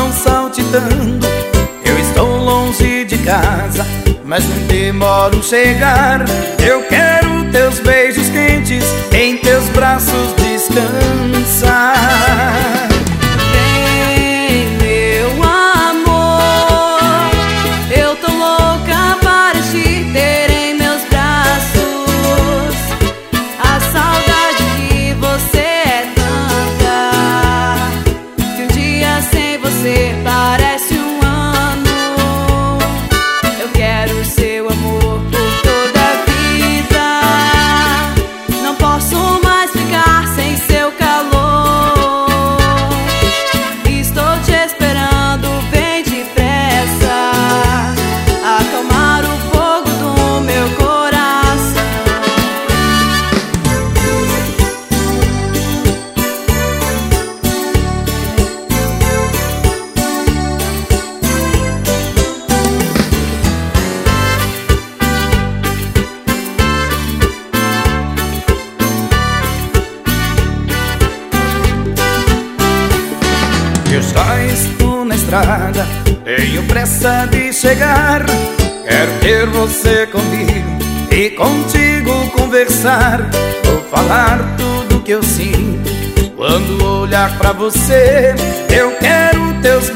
não saltitando. Eu estou longe de casa, mas não demoro em chegar. Eu quero teus beijos quentes, em teus braços descansar. Vem, meu amor, eu tô louca para te ter em meus braços. A saudade de você é tanta que um dia sem você parece um ano. Eu quero seu amor por toda a vida. Não posso mais ficar sem seu calor. Estou te esperando bem depressa, acalmar o fogo do meu coração. Eu já estou na estrada, tenho pressa de chegar. Quero ter você comigo e contigo conversar. Vou falar tudo que eu sinto quando olhar pra você. Eu quero teus